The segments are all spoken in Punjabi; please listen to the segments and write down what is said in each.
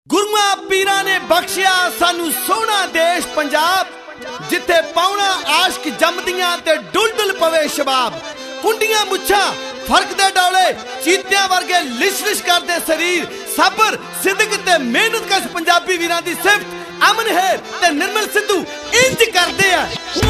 ਗੁਰੂਆਂ ਪੀਰਾਂ ਨੇ ਬਖਸ਼ਿਆ ਸਾਨੂੰ ਸੋਹਣਾ ਦੇਸ਼ ਪੰਜਾਬ, ਜਿੱਥੇ ਪਾਉਣਾ ਆਸ਼ਕ ਜੰਮਦੀਆਂ ਤੇ ਡੁੱਲ ਪਵੇ ਸ਼ਬਾਬ। ਕੁੰਡੀਆਂ ਮੁੱਛਾਂ ਫਰਕ ਦੇ ਡੌਲੇ, ਚੀਤਿਆਂ ਵਰਗੇ ਲਿਸ਼ ਕਰਦੇ ਸਰੀਰ, ਸਬਰ ਸਿਦਕ ਤੇ ਮਿਹਨਤ ਕਸ਼ ਪੰਜਾਬੀ ਵੀਰਾਂ ਦੀ ਸਿਫਤ ਅਮਨ ਹੈ ਤੇ ਨਿਰਮਲ ਸਿੱਧੂ ਇੰਜ ਕਰਦੇ ਆ।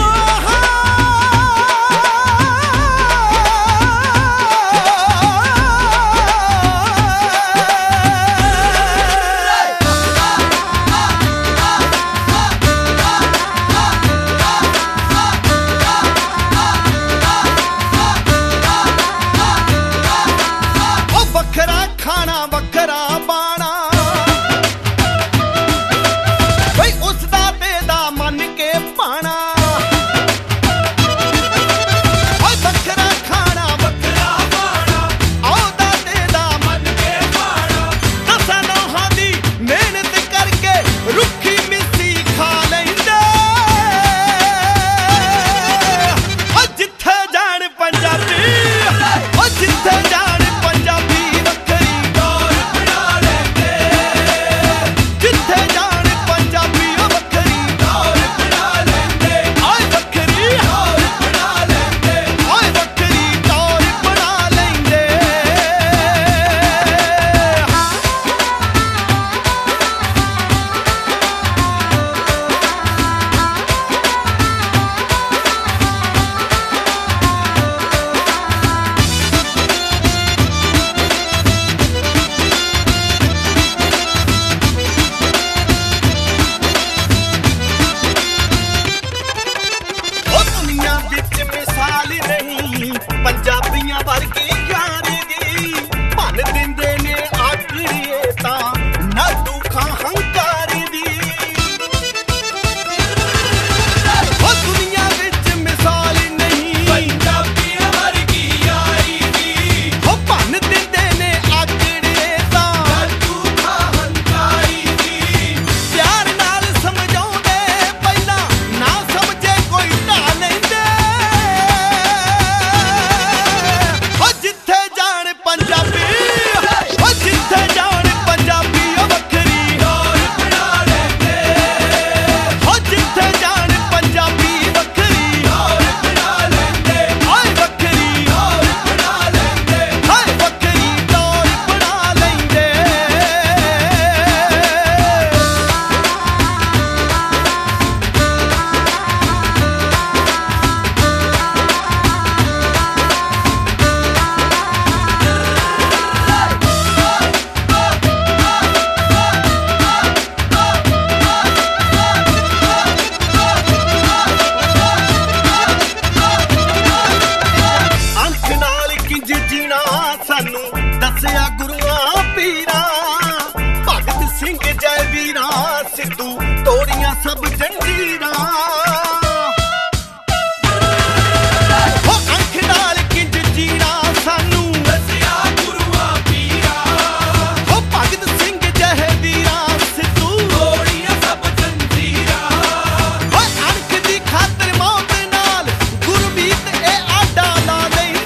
ਪੰਜਾਬੀਆਂ ਵਰਗੀ ਯਾਰੀ ਦੀ ਭੰਨ ਦਿੰਦੇ ਨੇ ਆਖੜੀਏ ਤਾਂ ਨਾ ਦੁੱਖਾਂ ਹੰਕਾਰੀ ਦੀ। ਉਹ ਦੁਨੀਆ ਵਿੱਚ ਮਿਸਾਲ ਨਹੀਂ ਪੰਜਾਬੀਆਂ ਵਰਗੀ ਯਾਰੀ ਦੀ, ਉਹ ਭੰਨ ਦਿੰਦੇ ਨੇ ਆਖੜੀਏ ਤਾਂ ਨਾ ਦੁੱਖਾਂ ਹੰਕਾਰੀ ਦੀ। ਪਿਆਰ ਨਾਲ ਸਮਝਾਉਂਦੇ ਪਹਿਲਾਂ ਨਾ ਸਮਝੇ ਕੋਈ ਢਾਹ ਲੈਂਦੇ, ਸਾਨੂੰ ਦੱਸਿਆ ਗੁਰੂਆਂ ਪੀਰਾਂ, ਭਗਤ ਸਿੰਘ ਜੈ ਵੀਰਾਂ, ਸਿੱਧੂ ਤੋੜੀਆਂ ਸਭ ਜੰਜੀਰਾਂ। ਉਹ ਅੱਖ ਨਾਲ ਕਿੰਜ ਜੀਣਾ ਸਾਨੂੰ ਦੱਸਿਆ ਗੁਰੂਆਂ ਪੀਰਾਂ, ਉਹ ਭਗਤ ਸਿੰਘ ਜੈ ਵੀਰਾਂ, ਸਿੱਧੂ ਤੋੜੀਆਂ ਸਭ ਜੰਜੀਰਾਂ। ਉਹ ਅਣਖ ਦੀ ਖਾਤਰ ਮੌਤ ਨਾਲ ਗੁਰਮੀਤ ਇਹ ਆਡਾ ਲਾ ਲੈਂਦੇ,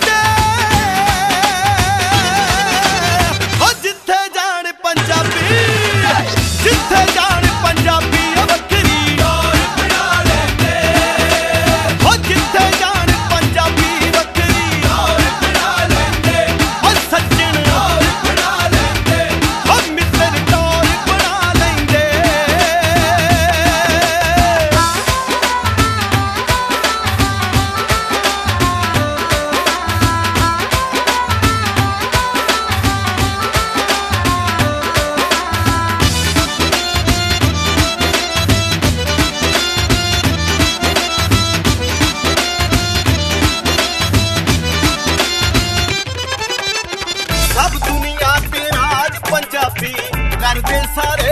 ਜਿੱਥੇ ਜਾਣ ਪੰਜਾਬੀ ਵੱਖਰੀ ਦੌਰ ਬਣਾ ਲੈਂਦੇ। ਹੋ ਜਿੱਥੇ ਜਾਣ ਪੰਜਾਬੀ ਵੱਖਰੀ ਦੌਰ ਬਣਾ ਲੈਂਦੇ। ਹੋ ਸੱਜਣ ਦੌਰ ਬਣਾ ਲੈਂਦੇ, ਹੋ ਮਿੱਤਰ ਦੌਰ ਬਣਾ ਲੈਂਦੇ। ਸਭ ਦੁਨੀਆ ਤੇ ਰਾਜ ਪੰਜਾਬੀ ਕਰਦੇ ਸਾਰੇ